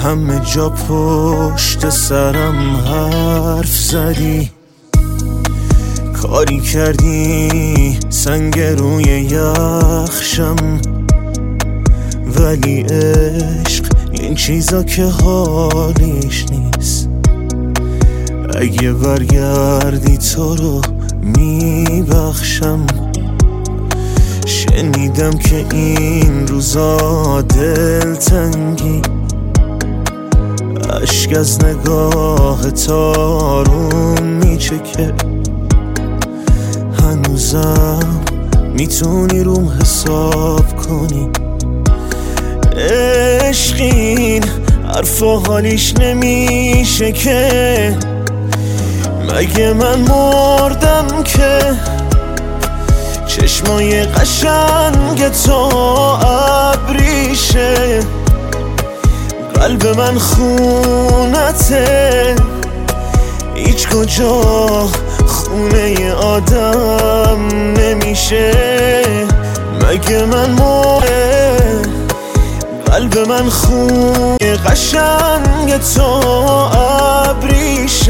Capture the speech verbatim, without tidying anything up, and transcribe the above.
همه جا پشت سرم حرف زدی، کاری کردی سنگ روی یخشم، ولی عشق این چیزا که حالیش نیست. اگه برگردی تو رو میبخشم. شنیدم که این روزا دلتنگی، اشک از نگاه تارون میچکه. هنوزم میتونی روم حساب کنی. عشقین حرفا حالیش نمیشه که، مگه من مردم که چشمای قشنگ تو ابریشه. قلب من خونته، هیچ کجا خونه آدم نمیشه. مگه من مردم، قلب من خونه قشنگ تو ابریشه.